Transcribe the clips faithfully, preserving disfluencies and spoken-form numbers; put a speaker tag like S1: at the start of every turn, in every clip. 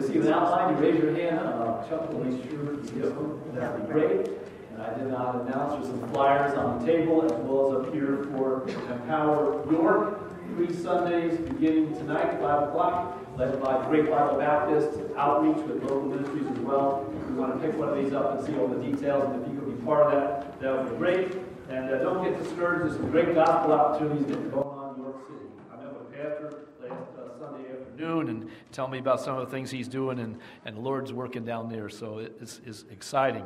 S1: receive an outline, you raise your hand. Uh, Chuck will make sure you get them. That would be great. And I did not announce there's some flyers on the table as well as up here for Empower York. Three Sundays beginning tonight, five o'clock, led by Great Bible Baptist Outreach with local ministries as well. We want to pick one of these up and see all the details, and if you could be part of that, that would be great. And uh, don't get discouraged. There's some great gospel opportunities going on in York City. I met with a pastor last uh, Sunday afternoon and tell me about some of the things he's doing, and, and the Lord's working down there, so it's, it's exciting.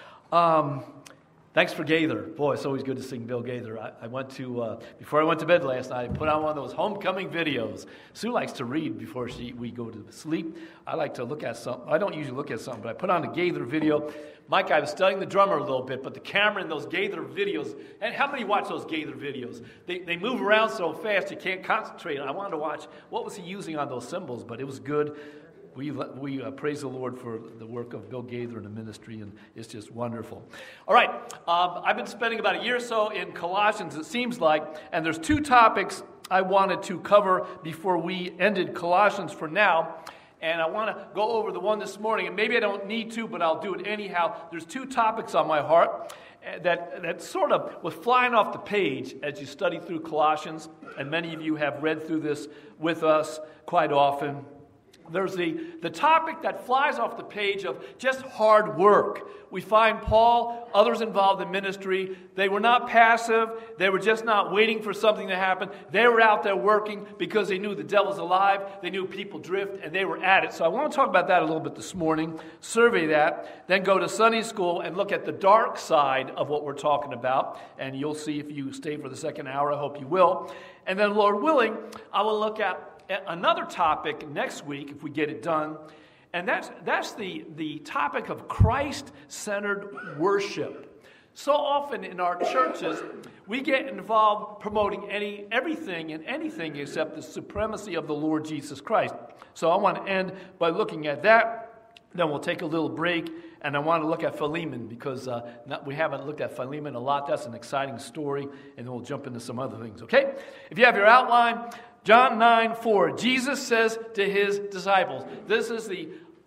S1: Um, thanks for Gaither. Boy, it's always good to sing Bill Gaither. I, I went to, uh, before I went to bed last night, I put on one of those homecoming videos. Sue likes to read before she we go to sleep. I like to look at something. I don't usually look at something, but I put on a Gaither video. Mike, I was studying the drummer a little bit, but the camera in those Gaither videos, and how many watch those Gaither videos? They they move around so fast you can't concentrate. I wanted to watch what was he using on those cymbals, but it was good. We we uh, praise the Lord for the work of Bill Gaither and the ministry, and it's just wonderful. All right, um, I've been spending about a year or so in Colossians, it seems like, and there's two topics I wanted to cover before we ended Colossians for now. And I want to go over the one this morning, and maybe I don't need to, but I'll do it anyhow. There's two topics on my heart that, that sort of was flying off the page as you study through Colossians, and many of you have read through this with us quite often. There's the, the topic that flies off the page of just hard work. We find Paul, others involved in ministry, they were not passive. They were just not waiting for something to happen. They were out there working because they knew the devil's alive. They knew people drift, and they were at it. So I want to talk about that a little bit this morning, survey that, then go to Sunday school and look at the dark side of what we're talking about. And you'll see if you stay for the second hour. I hope you will. And then, Lord willing, I will look at another topic next week, if we get it done, and that's that's the, the topic of Christ-centered worship. So often in our churches, we get involved promoting any everything and anything except the supremacy of the Lord Jesus Christ. So I want to end by looking at that. Then we'll take a little break, and I want to look at Philemon, because uh, not, we haven't looked at Philemon a lot. That's an exciting story, and then we'll jump into some other things, okay? If you have your outline, John nine four, Jesus says to his disciples, this is the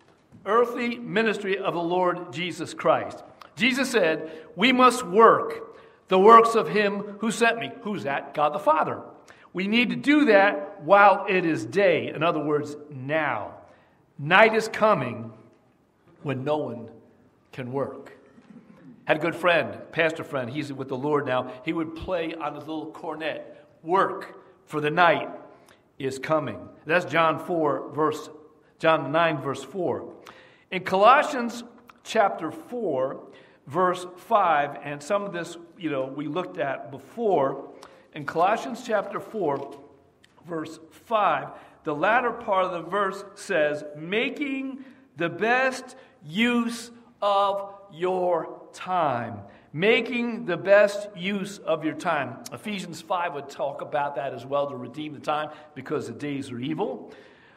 S1: earthly ministry of the Lord Jesus Christ. Jesus said, we must work the works of him who sent me. Who's that? God the Father. We need to do that while it is day. In other words, now. Night is coming when no one can work. Had a good friend, pastor friend, he's with the Lord now. He would play on his little cornet, work, for the night is coming. That's John four, verse John nine, verse four. In Colossians chapter four, verse five, and some of this, you know, we looked at before. In Colossians chapter four, verse five, the latter part of the verse says, making the best use of your time. Making the best use of your time. Ephesians five would talk about that as well, to redeem the time because the days are evil.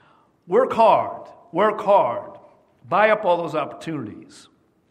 S1: Work hard. Work hard. Buy up all those opportunities.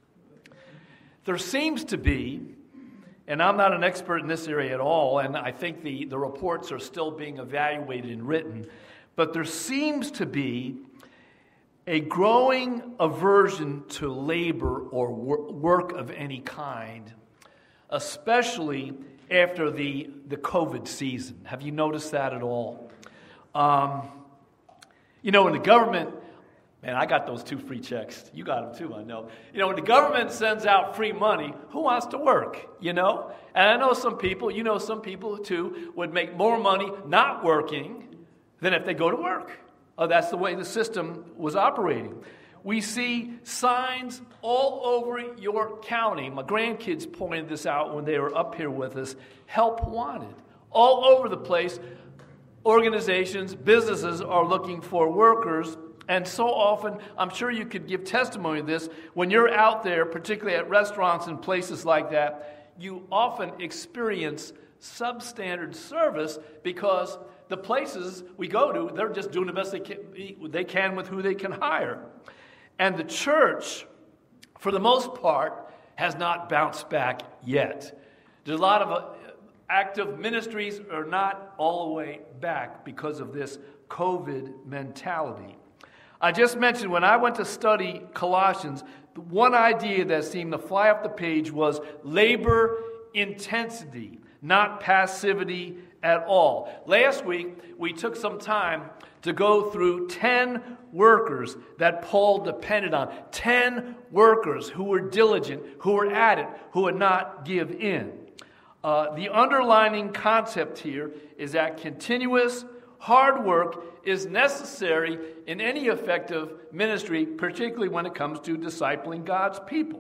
S1: There seems to be, and I'm not an expert in this area at all, and I think the, the reports are still being evaluated and written, but there seems to be a growing aversion to labor or wor- work of any kind, especially after the, the COVID season. Have you noticed that at all? Um, you know, when the government, man, I got those two free checks. You got them too, I know. You know, when the government sends out free money, who wants to work, you know? And I know some people, you know some people too, would make more money not working than if they go to work. Oh, that's the way the system was operating. We see signs all over York County. My grandkids pointed this out when they were up here with us. Help wanted. All over the place, organizations, businesses are looking for workers. And so often, I'm sure you could give testimony to this, when you're out there, particularly at restaurants and places like that, you often experience substandard service because the places we go to, they're just doing the best they can, they can with who they can hire. And the church, for the most part, has not bounced back yet. There's a lot of uh, active ministries are not all the way back because of this COVID mentality.
S2: I just mentioned when I went to study Colossians, the one idea that seemed to fly off the page was labor intensity, not passivity at all. Last week, we took some time to go through ten workers that Paul depended on. ten workers who were diligent, who were at it, who would not give in. Uh, the underlining concept here is that continuous hard work is necessary in any effective ministry, particularly when it comes to discipling God's people.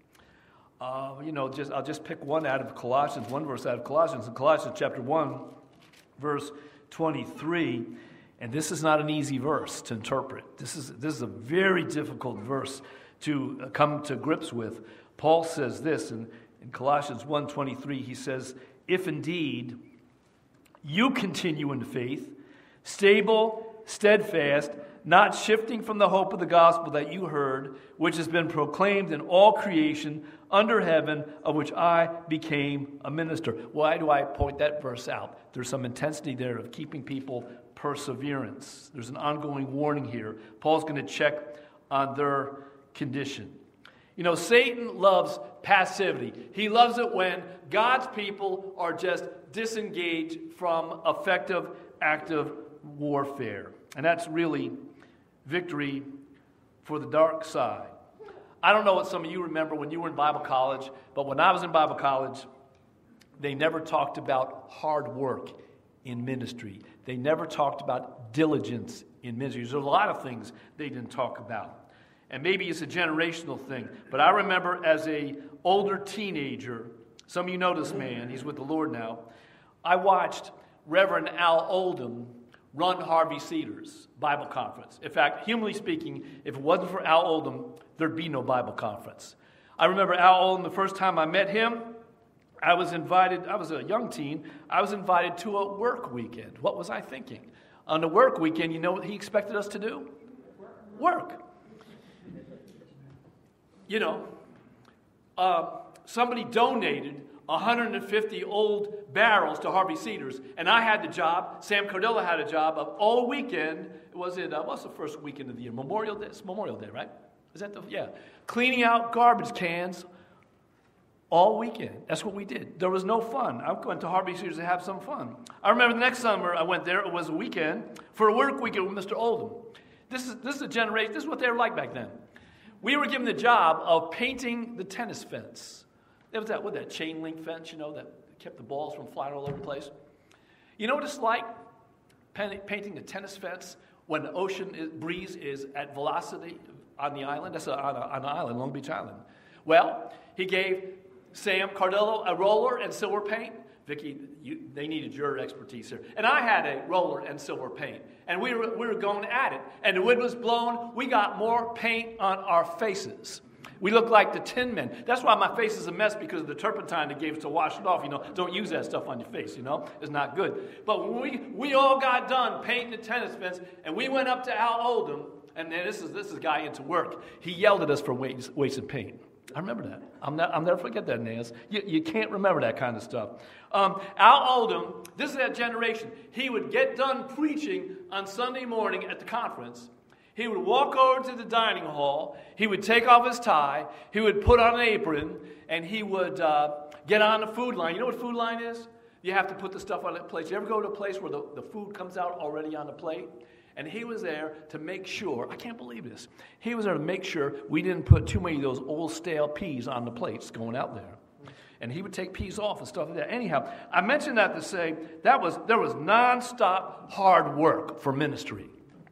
S2: Uh, you know, just I'll just pick one out of Colossians, one verse out of Colossians. In Colossians chapter one, verse twenty-three, and this is not an easy verse to interpret. This is this is a very difficult verse to come to grips with. Paul says this in, in Colossians one twenty-three. He says, "If indeed you continue in the faith, stable, steadfast, not shifting from the hope of the gospel that you heard, which has been proclaimed in all creation under heaven, of which I became a minister." Why do I point that verse out? There's some intensity there of keeping people perseverance. There's an ongoing warning here. Paul's going to check on their condition. You know, Satan loves passivity. He loves it when God's people are just disengaged from effective, active warfare. And that's really victory for the dark side. I don't know what some of you remember when you were in Bible college, but when I was in Bible college, they never talked about hard work in ministry. They never talked about diligence in ministry. There's a lot of things they didn't talk about. And maybe it's a generational thing, but I remember as a older teenager, some of you know this man, he's with the Lord now, I watched Reverend Al Oldham run Harvey Cedar's Bible conference. In fact, humanly speaking, if it wasn't for Al Oldham, there'd be no Bible conference. I remember Al Oldham, the first time I met him, I was invited, I was a young teen, I was invited to a work weekend. What was I thinking? On the work weekend, you know what he expected us to do? Work. You know, uh, somebody donated one hundred fifty old barrels to Harvey Cedars, and I had the job, Sam Cardillo had a job of all weekend, was it, uh, what's the first weekend of the year? Memorial Day? It's Memorial Day, right? Is that the, yeah. Cleaning out garbage cans all weekend. That's what we did. There was no fun. I went to Harvey Cedars to have some fun. I remember the next summer I went there, it was a weekend, for a work weekend with Mister Oldham. This is, this is a generation, this is what they were like back then. We were given the job of painting the tennis fence. It was that, what, that chain link fence, you know, that kept the balls from flying all over the place. You know what it's like, painting the tennis fence when the ocean is, breeze is at velocity on the island? That's a, on, a, on an island, Long Beach Island. Well, he gave Sam Cardillo a roller and silver paint. Vicki, you, they needed your expertise here. And I had a roller and silver paint. And we were, we were going at it. And the wind was blowing. We got more paint on our faces. We looked like the Tin Men. That's why my face is a mess, because of the turpentine they gave us to wash it off. You know, don't use that stuff on your face, you know. It's not good. But when we, we all got done painting the tennis fence, and we went up to Al Oldham, and then this is this is a guy into work. He yelled at us for waste, wasting paint. I remember that. I'm not, I'll never forget that, Nance. You, you can't remember that kind of stuff. Um, Al Oldham, this is that generation. He would get done preaching on Sunday morning at the conference. He would walk over to the dining hall. He would take off his tie. He would put on an apron, and he would uh, get on the food line. You know what food line is? You have to put the stuff on the plate. You ever go to a place where the, the food comes out already on the plate? And he was there to make sure, I can't believe this, he was there to make sure we didn't put too many of those old stale peas on the plates going out there. And he would take peas off and stuff like that. Anyhow, I mentioned that to say that was there was nonstop hard work for ministry.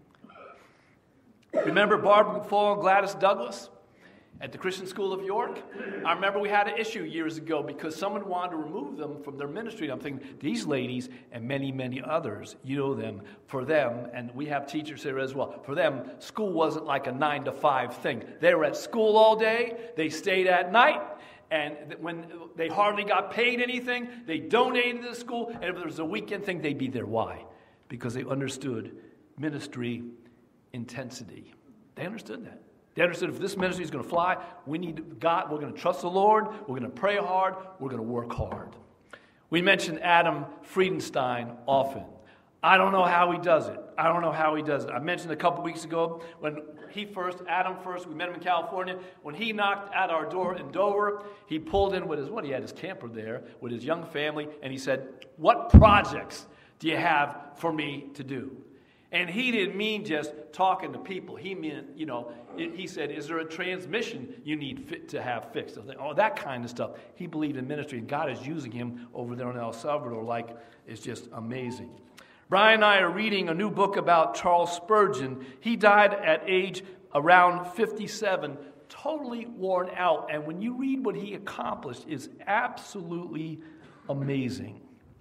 S2: Remember Barbara McFall and Gladys Douglas at the Christian School of York? I remember we had an issue years ago because someone wanted to remove them from their ministry. I'm thinking, these ladies and many, many others, you know them, for them, and we have teachers here as well, for them, school wasn't like a nine to five thing. They were at school all day, they stayed at night, and when they hardly got paid anything, they donated to the school, and if there was a weekend thing, they'd be there. Why? Because they understood ministry intensity. They understood that. They understood if this ministry is going to fly, we need God, we're going to trust the Lord, we're going to pray hard, we're going to work hard. We mention Adam Friedenstein often. I don't know how he does it. I I don't know how he does it. I mentioned a couple weeks ago when he first, Adam first, we met him in California. When he knocked at our door in Dover, he pulled in with his, what, he had his camper there with his young family, and he said, what projects do you have for me to do? And he didn't mean just talking to people. He meant, you know, it, he said, is there a transmission you need fit to have fixed? Oh, that kind of stuff. He believed in ministry, and God is using him over there in El Salvador like it's just amazing. Brian and I are reading a new book about Charles Spurgeon. He died at age around fifty-seven, totally worn out. And when you read what he accomplished, it's absolutely amazing.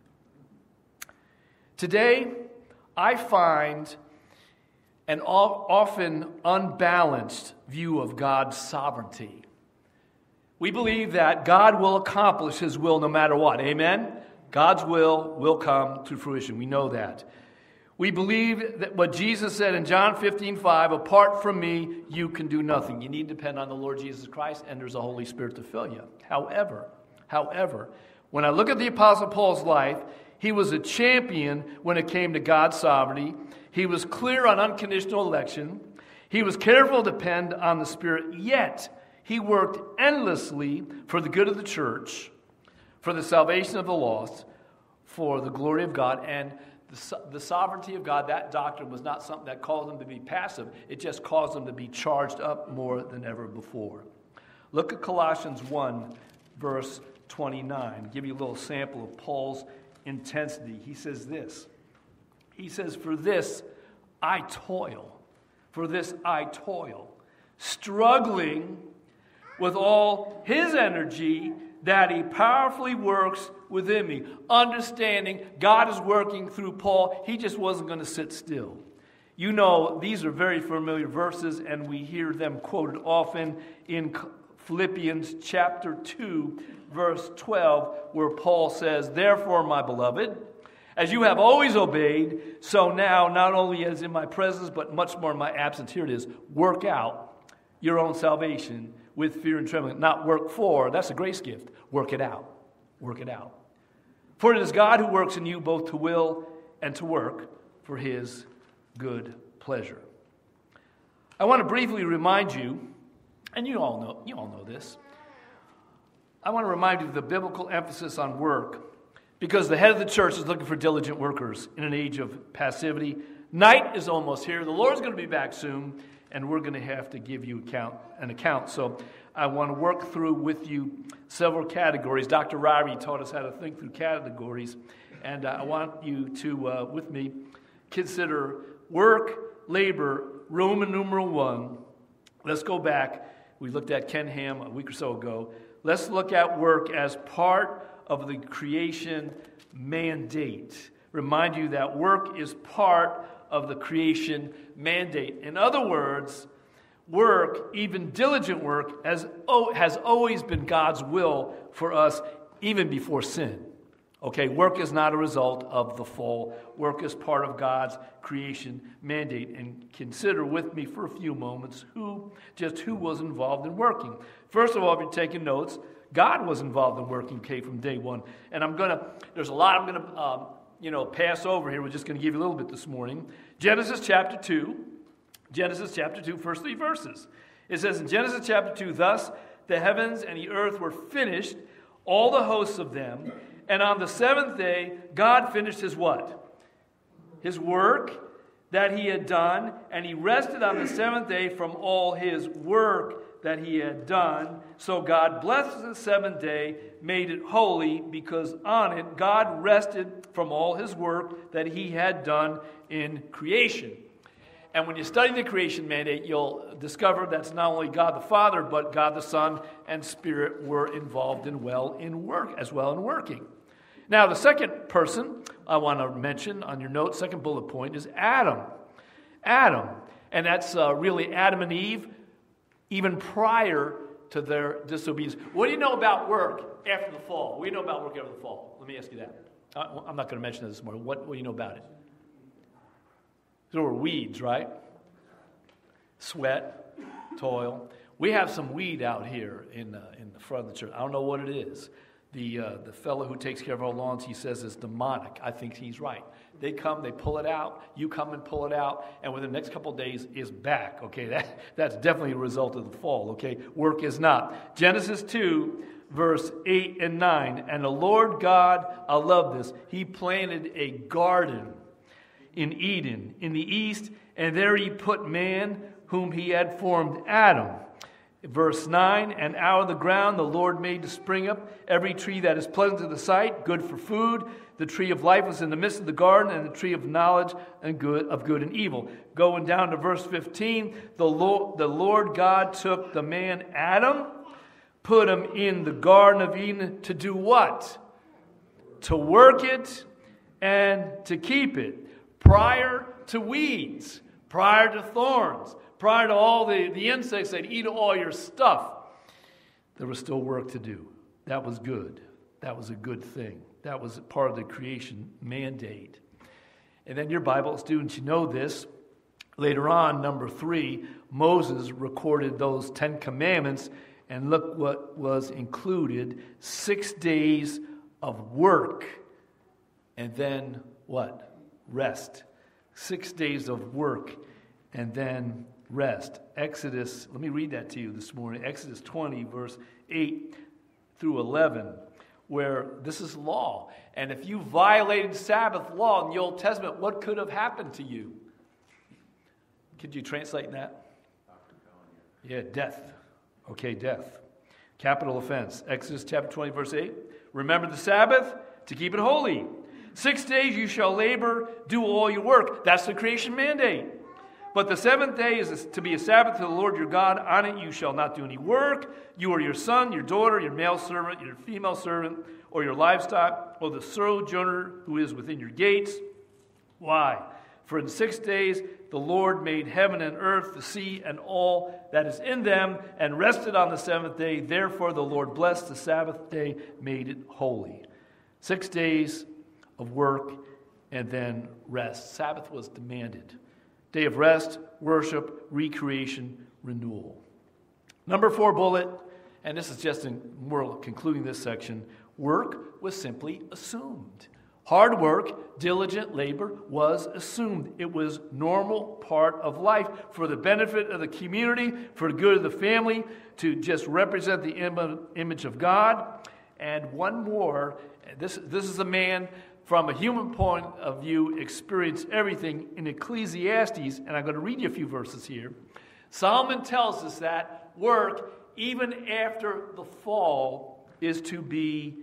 S2: Today, I find an often unbalanced view of God's sovereignty. We believe that God will accomplish his will no matter what. Amen? God's will will come to fruition. We know that. We believe that what Jesus said in John fifteen five, apart from me, you can do nothing. You need to depend on the Lord Jesus Christ, and there's a Holy Spirit to fill you. However, however, when I look at the Apostle Paul's life, he was a champion when it came to God's sovereignty. He was clear on unconditional election. He was careful to depend on the Spirit, yet he worked endlessly for the good of the church, for the salvation of the lost, for the glory of God. And the, the sovereignty of God, that doctrine was not something that caused him to be passive. It just caused him to be charged up more than ever before. Look at Colossians one, verse twenty-nine. I'll give you a little sample of Paul's intensity. He says this. He says, for this I toil. For this I toil. Struggling with all his energy that he powerfully works within me. Understanding God is working through Paul. He just wasn't going to sit still. You know, these are very familiar verses, and we hear them quoted often in Philippians chapter two, verse twelve, where Paul says, therefore, my beloved, as you have always obeyed, so now, not only as in my presence, but much more in my absence, here it is, work out your own salvation with fear and trembling. Not work for, that's a grace gift. Work it out. Work it out. For it is God who works in you both to will and to work for his good pleasure. I want to briefly remind you, and you all know, you all know this, I want to remind you of the biblical emphasis on work, because the head of the church is looking for diligent workers in an age of passivity. Night is almost here. The Lord's going to be back soon, and we're going to have to give you account, an account. So I want to work through with you several categories. Doctor Ryrie taught us how to think through categories, and uh, I want you to, uh, with me, consider work, labor, Roman numeral one. Let's go back. We looked at Ken Ham a week or so ago. Let's look at work as part of the creation mandate. Remind you that work is part of the creation mandate. In other words, work, even diligent work, has, has always been God's will for us, even before sin. Okay, work is not a result of the fall. Work is part of God's creation mandate. And consider with me for a few moments who, just who was involved in working. First of all, if you're taking notes, God was involved in working, okay, from day one. And I'm going to, there's a lot I'm going to, um, you know, pass over here. We're just going to give you a little bit this morning. Genesis chapter two. Genesis chapter two, first three verses. It says in Genesis chapter two, thus the heavens and the earth were finished, all the hosts of them. And on the seventh day, God finished his what? His work that he had done. And he rested on the seventh day from all his work that he had done. So God blessed the seventh day, made it holy, because on it God rested from all his work that he had done in creation. And when you study the creation mandate, you'll discover that's not only God the Father, but God the Son and Spirit were involved in well in work, as well in working. Now, the second person I want to mention on your note, second bullet point, is Adam. Adam. And that's uh, really Adam and Eve, even prior to their disobedience. What do you know about work after the fall? What do you know about work after the fall? Let me ask you that. I'm not going to mention this this morning. What, what do you know about it? There were weeds, right? Sweat, toil. We have some weed out here in, uh, in the front of the church. I don't know what it is. the uh, the fellow who takes care of our lawns, he says, is demonic. I think he's right. They come, they pull it out, you come and pull it out, and within the next couple of days is back. Okay, that, that's definitely a result of the fall. Okay, work is not. Genesis two, verse eight and nine. And the Lord God, I love this, he planted a garden in Eden in the east, and there he put man whom he had formed, Adam. Verse nine, and out of the ground the Lord made to spring up every tree that is pleasant to the sight, good for food. The tree of life was in the midst of the garden, and the tree of knowledge and good of good and evil. Going down to verse fifteen, the Lord, the Lord God took the man Adam, put him in the Garden of Eden to do what? To work it and to keep it. Prior to weeds, prior to thorns, prior to all the, the insects that eat all your stuff, there was still work to do. That was good. That was a good thing. That was part of the creation mandate. And then your Bible students, you know this. Later on, number three, Moses recorded those Ten Commandments, and look what was included. Six days of work, and then what? Rest. Six days of work, and then rest. Exodus, let me read that to you this morning. Exodus twenty, verse eight through eleven, where this is law. And if you violated Sabbath law in the Old Testament, what could have happened to you? Could you translate that? Yeah, death. Okay, death. Capital offense. Exodus chapter twenty, verse eight. Remember the Sabbath to keep it holy. Six days you shall labor, do all your work. That's the creation mandate. But the seventh day is to be a Sabbath to the Lord your God. On it you shall not do any work. You or your son, your daughter, your male servant, your female servant, or your livestock, or the sojourner who is within your gates. Why? For in six days the Lord made heaven and earth, the sea, and all that is in them, and rested on the seventh day. Therefore the Lord blessed the Sabbath day, made it holy. Six days of work and then rest. Sabbath was demanded. Day of rest, worship, recreation, renewal. Number four bullet, and this is just in, we're concluding this section, work was simply assumed. Hard work, diligent labor was assumed. It was normal part of life for the benefit of the community, for the good of the family, to just represent the im- image of God. And one more, this, this is a man from a human point of view, experienced everything in Ecclesiastes, and I'm going to read you a few verses here. Solomon tells us that work, even after the fall, is to be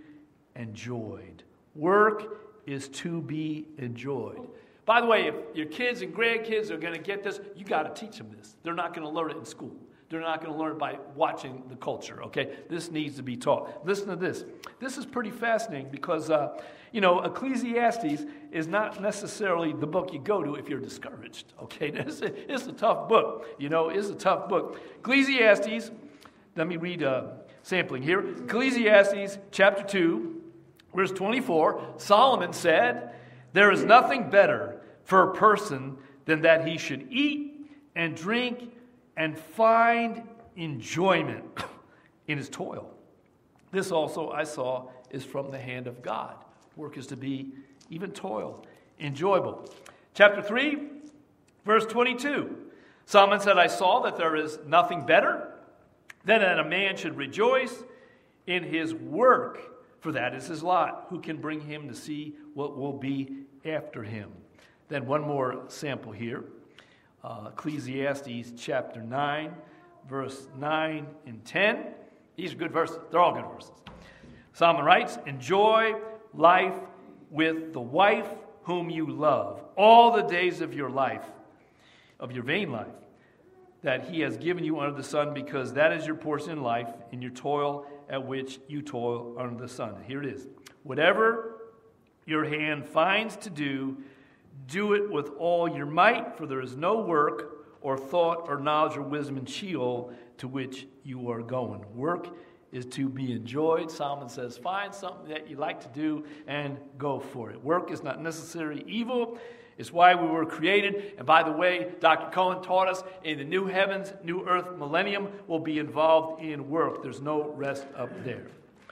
S2: enjoyed. Work is to be enjoyed. By the way, if your kids and grandkids are going to get this, you got to teach them this. They're not going to learn it in school. They're not going to learn it by watching the culture, okay? This needs to be taught. Listen to this. This is pretty fascinating because, uh, you know, Ecclesiastes is not necessarily the book you go to if you're discouraged, okay? It's a, it's a tough book, you know, it's a tough book. Ecclesiastes, let me read a sampling here. Ecclesiastes chapter two, verse twenty-four, Solomon said, "There is nothing better for a person than that he should eat and drink and find enjoyment in his toil. This also I saw is from the hand of God." Work is to be, even toil, enjoyable. Chapter three, verse twenty-two. Solomon said, "I saw that there is nothing better than that a man should rejoice in his work, for that is his lot. Who can bring him to see what will be after him?" Then one more sample here. Uh, Ecclesiastes chapter nine, verse nine and ten. These are good verses. They're all good verses. Solomon writes, "Enjoy life with the wife whom you love all the days of your life, of your vain life, that he has given you under the sun, because that is your portion in life, in your toil at which you toil under the sun." Here it is. "Whatever your hand finds to do, do it with all your might, for there is no work or thought or knowledge or wisdom in Sheol to which you are going." Work is to be enjoyed. Solomon says, find something that you like to do and go for it. Work is not necessarily evil. It's why we were created. And by the way, Doctor Cohen taught us in the new heavens, new earth millennium, we'll be involved in work. There's no rest up there.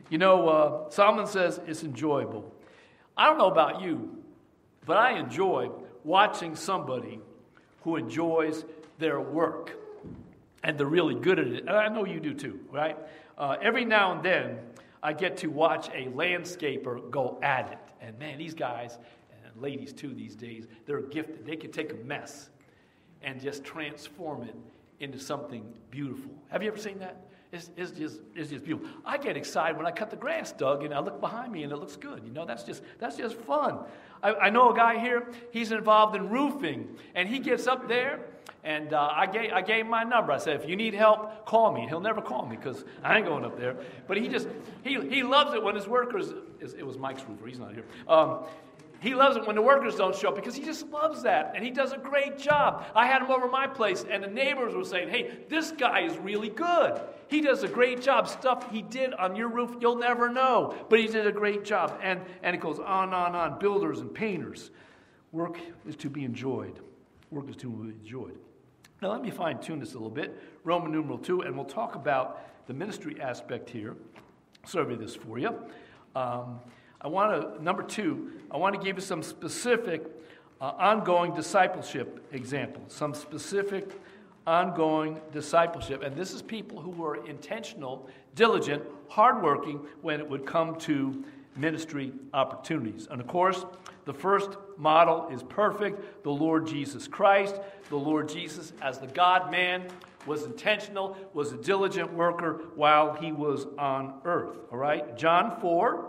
S2: You know, uh, Solomon says it's enjoyable. I don't know about you, but I enjoy watching somebody who enjoys their work and they're really good at it. And I know you do too, right? Uh, every now and then, I get to watch a landscaper go at it. And man, these guys, and ladies too these days, they're gifted. They can take a mess and just transform it into something beautiful. Have you ever seen that? It's, it's just it's just beautiful. I get excited when I cut the grass, Doug, and I look behind me and it looks good. You know, that's just that's just fun. I, I know a guy here, he's involved in roofing, and he gets up there, and uh, I gave I gave him my number. I said, if you need help, call me. He'll never call me because I ain't going up there. But he just, he he loves it when his workers, it was Mike's roofer, he's not here. Um, He loves it when the workers don't show up because he just loves that, and he does a great job. I had him over my place, and the neighbors were saying, hey, this guy is really good. He does a great job. Stuff he did on your roof, you'll never know, but he did a great job. And, and it goes on and on and on. Builders and painters. Work is to be enjoyed. Work is to be enjoyed. Now let me fine-tune this a little bit. Roman numeral two, and we'll talk about the ministry aspect here. Survey this for you. Um, I want to, number two, I want to give you some specific uh, ongoing discipleship examples, some specific ongoing discipleship. And this is people who were intentional, diligent, hardworking when it would come to ministry opportunities. And of course, the first model is perfect, the Lord Jesus Christ. The Lord Jesus, as the God-man, was intentional, was a diligent worker while he was on earth. All right? John four.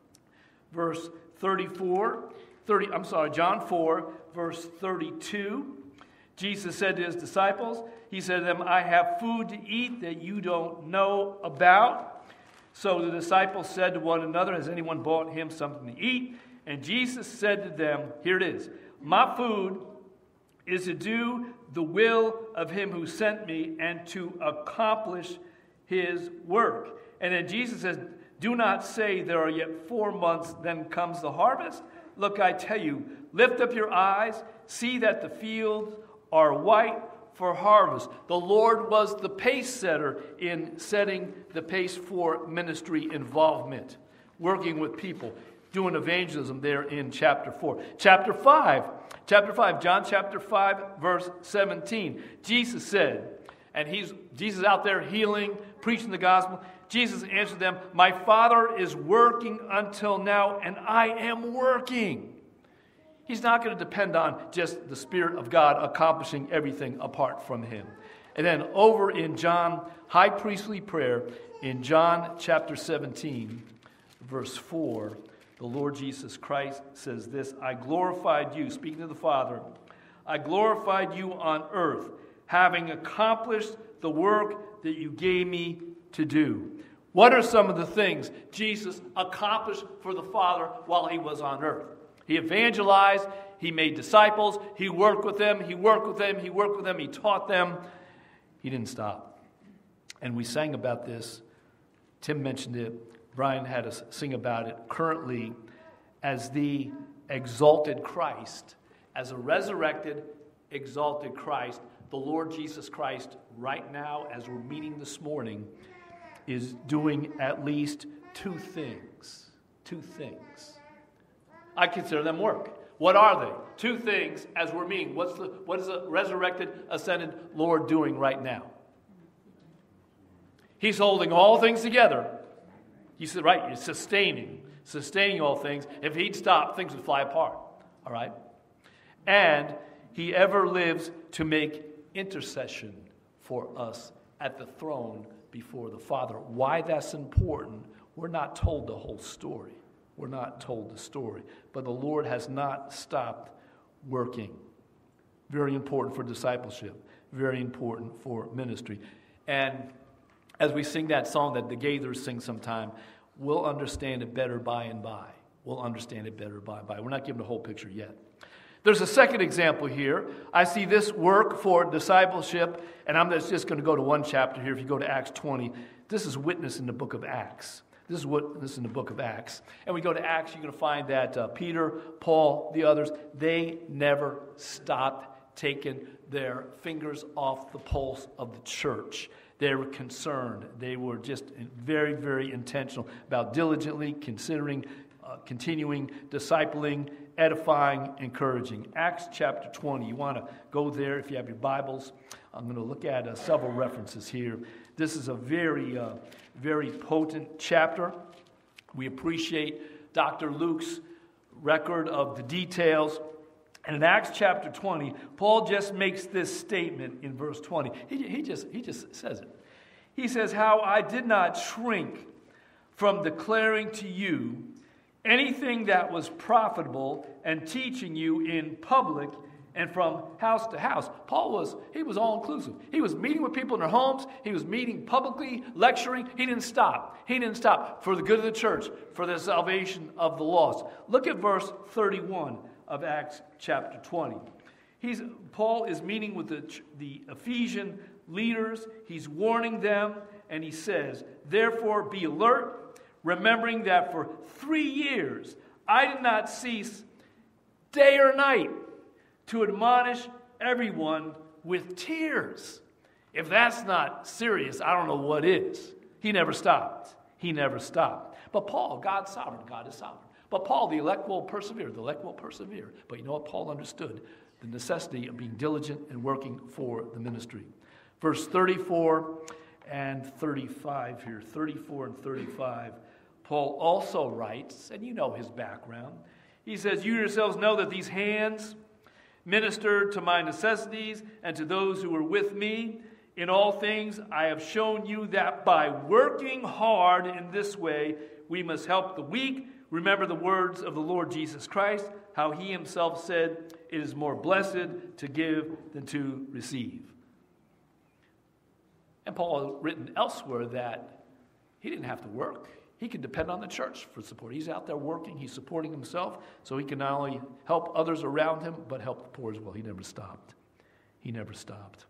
S2: Verse thirty-four, thirty, I'm sorry, John four, verse thirty-two. Jesus said to his disciples, he said to them, I have food to eat that you don't know about. So the disciples said to one another, has anyone bought him something to eat? And Jesus said to them, here it is, my food is to do the will of him who sent me and to accomplish his work. And then Jesus says, do not say there are yet four months, then comes the harvest. Look, I tell you, lift up your eyes, see that the fields are white for harvest. The Lord was the pace setter in setting the pace for ministry involvement, working with people, doing evangelism there in chapter four. Chapter five, chapter five, John chapter five, verse seventeen. Jesus said, and he's Jesus out there healing, preaching the gospel. Jesus answered them, my Father is working until now, and I am working. He's not going to depend on just the Spirit of God accomplishing everything apart from him. And then over in John, high priestly prayer, in John chapter seventeen, verse four, the Lord Jesus Christ says this, I glorified you, speaking to the Father, I glorified you on earth, having accomplished the work that you gave me to do. What are some of the things Jesus accomplished for the Father while he was on earth? He evangelized, he made disciples, he worked with them, he worked with them, he worked with them, he taught them. He didn't stop. And we sang about this. Tim mentioned it. Brian had us sing about it. Currently, as the exalted Christ, as a resurrected, exalted Christ, the Lord Jesus Christ, right now, as we're meeting this morning, is doing at least two things. Two things. I consider them work. What are they? Two things as we're meeting. What's the what is the resurrected, ascended Lord doing right now? He's holding all things together. He said, right, he's sustaining. Sustaining all things. If he'd stop, things would fly apart. All right? And he ever lives to make intercession for us at the throne before the Father. Why that's important, we're not told the whole story. We're not told the story. But the Lord has not stopped working. Very important for discipleship. Very important for ministry. And as we sing that song that the Gaithers sing sometime, we'll understand it better by and by. We'll understand it better by and by. We're not given the whole picture yet. There's a second example here. I see this work for discipleship, and I'm just going to go to one chapter here. If you go to Acts twenty, this is witness in the book of Acts. This is witness in the book of Acts. And we go to Acts, you're going to find that uh, Peter, Paul, the others, they never stopped taking their fingers off the pulse of the church. They were concerned. They were just very, very intentional about diligently considering, uh, continuing, discipling, edifying, encouraging. Acts chapter twenty. You want to go there if you have your Bibles. I'm going to look at uh, several references here. This is a very, uh, very potent chapter. We appreciate Doctor Luke's record of the details. And in Acts chapter twenty, Paul just makes this statement in verse twenty. He, he, just, he just says it. He says, "How I did not shrink from declaring to you anything that was profitable and teaching you in public and from house to house." Paul was, he was all-inclusive. He was meeting with people in their homes. He was meeting publicly, lecturing. He didn't stop. He didn't stop for the good of the church, for the salvation of the lost. Look at verse thirty-one of Acts chapter twenty. He's, Paul is meeting with the, the Ephesian leaders. He's warning them, and he says, "Therefore be alert, remembering that for three years I did not cease day or night to admonish everyone with tears." If that's not serious, I don't know what is. He never stopped. He never stopped. But Paul, God's sovereign. God is sovereign. But Paul, the elect will persevere. The elect will persevere. But you know what? Paul understood the necessity of being diligent and working for the ministry. Verse thirty-four and thirty-five here. thirty-four and thirty-five. Paul also writes, and you know his background. He says, "You yourselves know that these hands ministered to my necessities and to those who were with me. In all things I have shown you that by working hard in this way, we must help the weak. Remember the words of the Lord Jesus Christ, how he himself said, 'It is more blessed to give than to receive.'" And Paul has written elsewhere that he didn't have to work. He could depend on the church for support. He's out there working. He's supporting himself, so he can not only help others around him, but help the poor as well. He never stopped. He never stopped.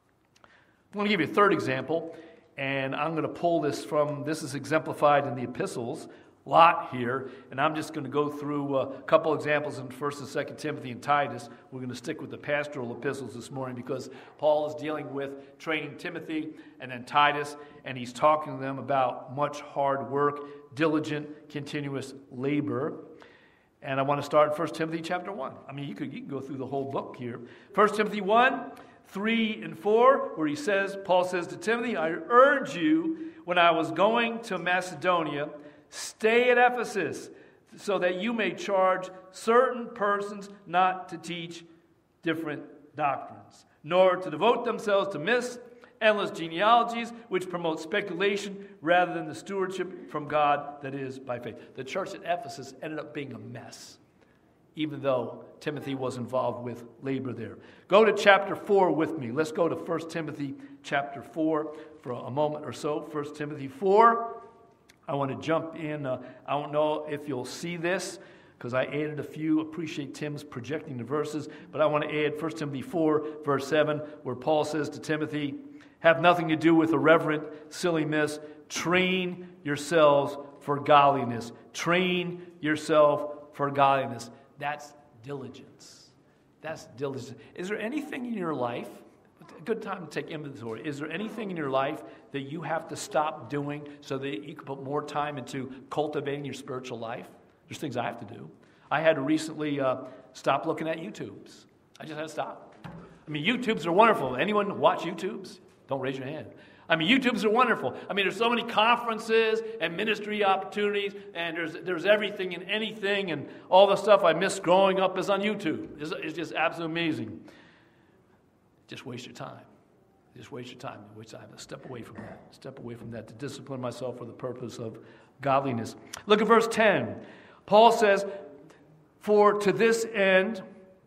S2: I'm going to give you a third example, and I'm going to pull this from, this is exemplified in the epistles, a lot here, and I'm just going to go through a couple examples in First and Second Timothy and Titus. We're going to stick with the pastoral epistles this morning because Paul is dealing with training Timothy and then Titus, and he's talking to them about much hard work, diligent, continuous labor. And I want to start in First Timothy chapter one. I mean, you could, you can go through the whole book here. First Timothy one, three and four, where he says, Paul says to Timothy, "I urge you when I was going to Macedonia, stay at Ephesus, so that you may charge certain persons not to teach different doctrines, nor to devote themselves to myths, endless genealogies, which promote speculation rather than the stewardship from God that is by faith." The church at Ephesus ended up being a mess, even though Timothy was involved with labor there. Go to chapter four with me. Let's go to First Timothy chapter four for a moment or so. First Timothy four. I want to jump in. Uh, I don't know if you'll see this because I added a few. Appreciate Tim's projecting the verses. But I want to add First Timothy four, verse seven, where Paul says to Timothy, "Have nothing to do with irreverent, silly myths. Train yourselves for godliness." Train yourself for godliness. That's diligence. That's diligence. Is there anything in your life, a good time to take inventory, is there anything in your life that you have to stop doing so that you can put more time into cultivating your spiritual life? There's things I have to do. I had to recently uh, stop looking at YouTubes. I just had to stop. I mean, YouTubes are wonderful. Anyone watch YouTubes? Don't raise your hand. I mean, YouTubes are wonderful. I mean, there's so many conferences and ministry opportunities, and there's there's everything and anything, and all the stuff I missed growing up is on YouTube. It's, it's just absolutely amazing. Just waste your time. Just waste your time. Waste time. Step away from that. Step away from that to discipline myself for the purpose of godliness. Look at verse ten. Paul says, "For to this end,"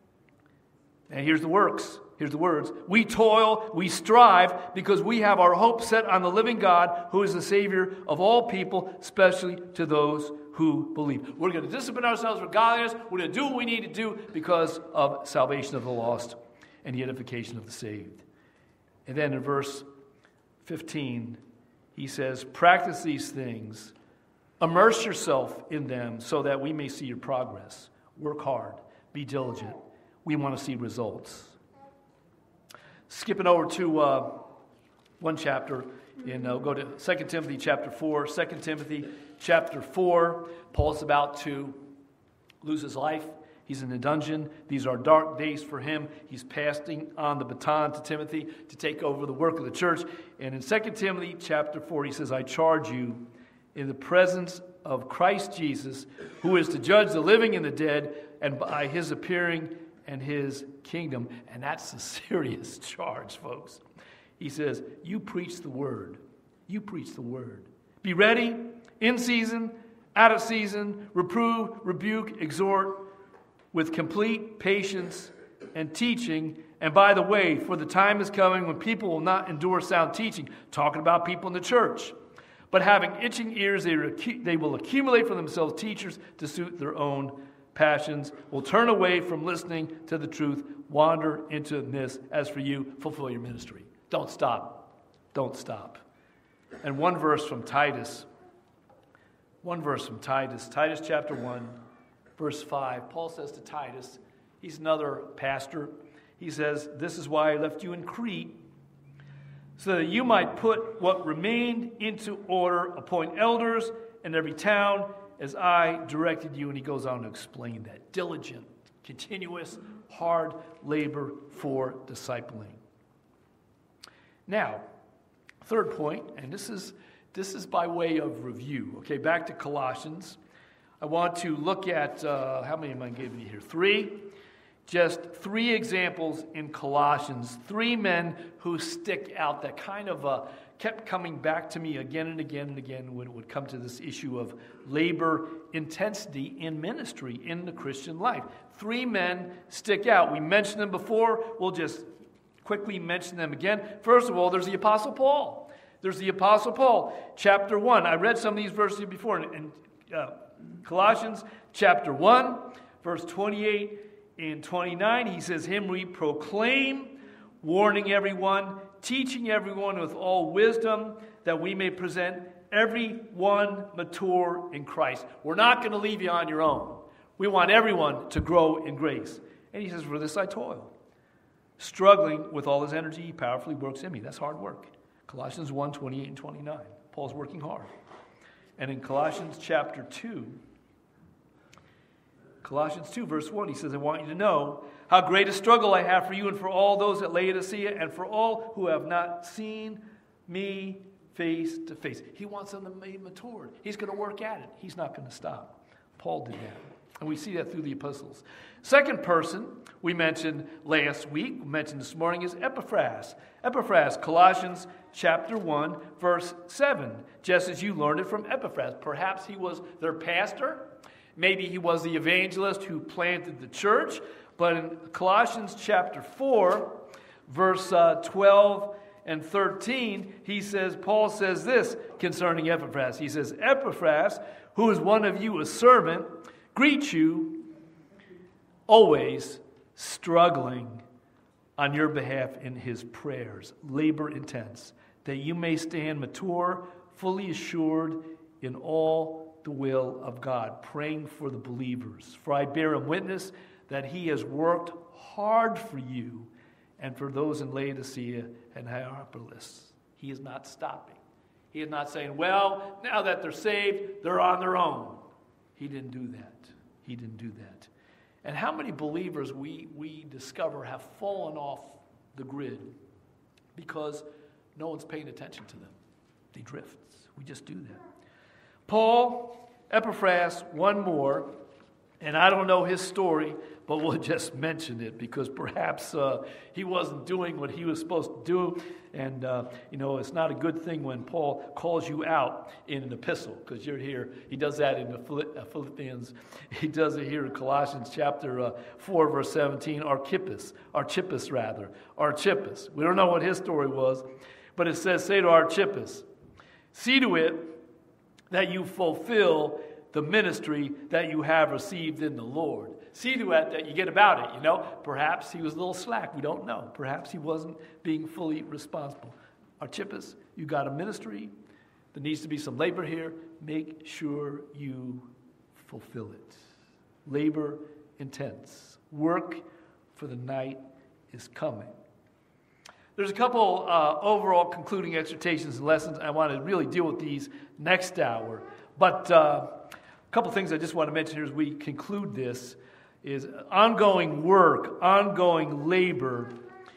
S2: and here's the works. Here's the words. "We toil, we strive, because we have our hope set on the living God, who is the Savior of all people, especially to those who believe." We're going to discipline ourselves for godliness. We're going to do what we need to do because of salvation of the lost and the edification of the saved. And then in verse fifteen, he says, "Practice these things, immerse yourself in them, so that we may see your progress. Work hard, be diligent. We want to see results." Skipping over to uh, one chapter. In, uh, go to Second Timothy chapter four. Second Timothy chapter four. Paul's about to lose his life. He's in a dungeon. These are dark days for him. He's passing on the baton to Timothy to take over the work of the church. And in Second Timothy chapter four, he says, I charge you in the presence of Christ Jesus, who is to judge the living and the dead, and by his appearing and his kingdom. And that's a serious charge, folks. He says, you preach the word. You preach the word. Be ready, in season, out of season, reprove, rebuke, exhort, with complete patience and teaching. And by the way, for the time is coming when people will not endure sound teaching, talking about people in the church, but having itching ears, they, recu- they will accumulate for themselves teachers to suit their own passions, will turn away from listening to the truth, wander into this. As for you, fulfill your ministry. Don't stop. Don't stop. And one verse from Titus, one verse from Titus, Titus chapter one, verse five, Paul says to Titus, he's another pastor, he says, this is why I left you in Crete, so that you might put what remained into order, appoint elders in every town, as I directed you. And he goes on to explain that. Diligent, continuous, hard labor for discipling. Now, third point, and this is this is by way of review. Okay, back to Colossians. I want to look at, uh, how many am I giving you here? Three. Just three examples in Colossians. Three men who stick out that kind of uh, kept coming back to me again and again and again when it would come to this issue of labor intensity in ministry in the Christian life. Three men stick out. We mentioned them before. We'll just quickly mention them again. First of all, there's the Apostle Paul. There's the Apostle Paul. Chapter one. I read some of these verses before. In, in uh, Colossians chapter one, verse twenty-eight and twenty-nine, he says, him we proclaim, warning everyone, teaching everyone with all wisdom, that we may present everyone mature in Christ. We're not going to leave you on your own. We want everyone to grow in grace. And he says, for this I toil, struggling with all his energy, he powerfully works in me. That's hard work. Colossians one, twenty-eight and twenty-nine. Paul's working hard. And in Colossians chapter two, Colossians two, verse one, he says, I want you to know how great a struggle I have for you and for all those at Laodicea and for all who have not seen me face to face. He wants them to be matured. He's going to work at it. He's not going to stop. Paul did that. And we see that through the epistles. Second person we mentioned last week, we mentioned this morning, is Epaphras. Epaphras, Colossians chapter one, verse seven. Just as you learned it from Epaphras. Perhaps he was their pastor. Maybe he was the evangelist who planted the church. But in Colossians chapter four, verse uh, twelve and thirteen, he says, Paul says this concerning Epaphras. He says, Epaphras, who is one of you, a servant, greets you, always struggling on your behalf in his prayers, labor intense, that you may stand mature, fully assured in all the will of God, praying for the believers. For I bear him witness that he has worked hard for you and for those in Laodicea and Hierapolis. He is not stopping. He is not saying, well, now that they're saved, they're on their own. He didn't do that. He didn't do that. And how many believers we, we discover have fallen off the grid because no one's paying attention to them. They drift. We just do that. Paul, Epaphras, one more, and I don't know his story, but we'll just mention it because perhaps uh, he wasn't doing what he was supposed to do. And, uh, you know, it's not a good thing when Paul calls you out in an epistle because you're here. He does that in the Philippians. He does it here in Colossians chapter uh, four, verse seventeen. Archippus, Archippus rather, Archippus. We don't know what his story was, but it says, say to Archippus, see to it that you fulfill the ministry that you have received in the Lord. See to it that you get about it, you know. Perhaps he was a little slack. We don't know. Perhaps he wasn't being fully responsible. Archippus, you got a ministry. There needs to be some labor here. Make sure you fulfill it. Labor intense. Work for the night is coming. There's a couple uh, overall concluding exhortations and lessons. I want to really deal with these next hour. But uh, a couple things I just want to mention here as we conclude this is ongoing work, ongoing labor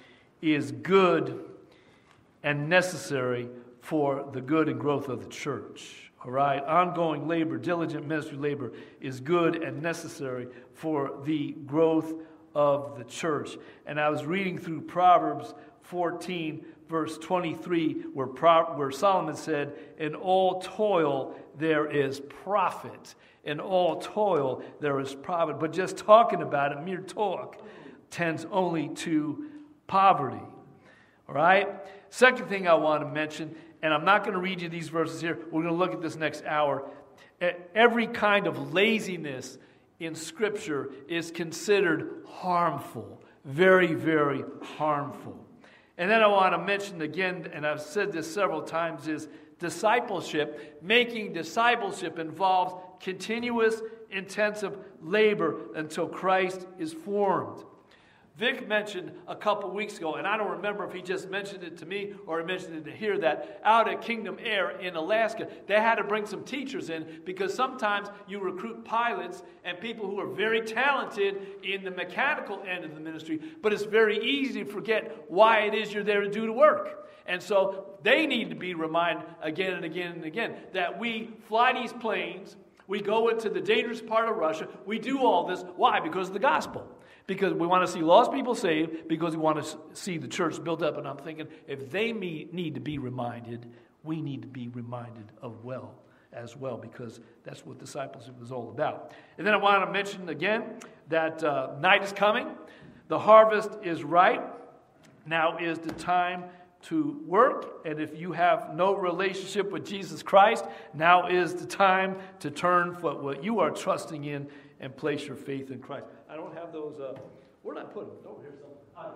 S2: is good and necessary for the good and growth of the church. All right? Ongoing labor, diligent ministry labor is good and necessary for the growth of the church. And I was reading through Proverbs fourteen, verse twenty-three, where, Pro- where Solomon said, in all toil there is profit. In all toil there is profit. But just talking about it, mere talk, tends only to poverty. All right? Second thing I want to mention, and I'm not going to read you these verses here. We're going to look at this next hour. Every kind of laziness in Scripture is considered harmful. Very, very harmful. And then I want to mention again, and I've said this several times, is discipleship. Making discipleship involves continuous, intensive labor until Christ is formed. Vic mentioned a couple weeks ago, and I don't remember if he just mentioned it to me or he mentioned it to hear that, out at Kingdom Air in Alaska, they had to bring some teachers in because sometimes you recruit pilots and people who are very talented in the mechanical end of the ministry, but it's very easy to forget why it is you're there to do the work. And so they need to be reminded again and again and again that we fly these planes, we go into the dangerous part of Russia, we do all this. Why? Because of the gospel. Because we want to see lost people saved, because we want to see the church built up. And I'm thinking, if they need to be reminded, we need to be reminded of well as well, because that's what discipleship is all about. And then I want to mention again that uh, night is coming. The harvest is ripe. Now is the time to work. And if you have no relationship with Jesus Christ, now is the time to turn for what you are trusting in and place your faith in Christ. I don't have those, uh, where did I put them? Over here somewhere.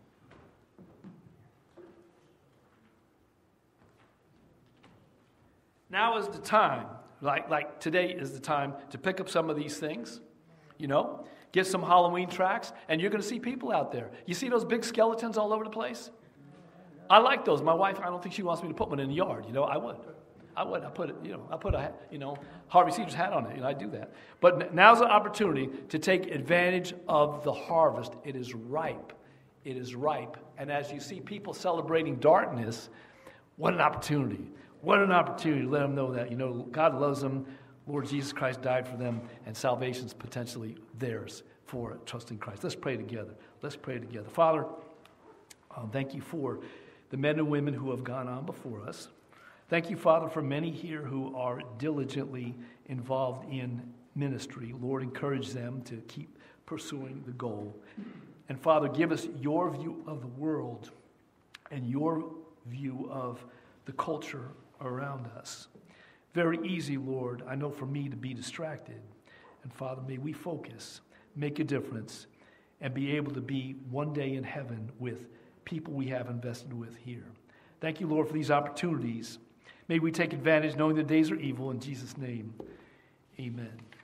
S2: Now is the time, like, like today is the time to pick up some of these things, you know, get some Halloween tracts, and you're going to see people out there. You see those big skeletons all over the place? I like those. My wife, I don't think she wants me to put one in the yard, you know, I would. I would. I put it, you know, I put a, you know, Harvey Cedars hat on it. You know, I do that. But now's the opportunity to take advantage of the harvest. It is ripe. It is ripe. And as you see people celebrating darkness, what an opportunity. What an opportunity to let them know that, you know, God loves them. Lord Jesus Christ died for them, and salvation is potentially theirs for trusting Christ. Let's pray together. Let's pray together. Father, um, thank you for the men and women who have gone on before us. Thank you, Father, for many here who are diligently involved in ministry. Lord, encourage them to keep pursuing the goal. And Father, give us your view of the world and your view of the culture around us. Very easy, Lord, I know, for me to be distracted. And Father, may we focus, make a difference, and be able to be one day in heaven with people we have invested with here. Thank you, Lord, for these opportunities. May we take advantage knowing the days are evil. In Jesus' name, amen.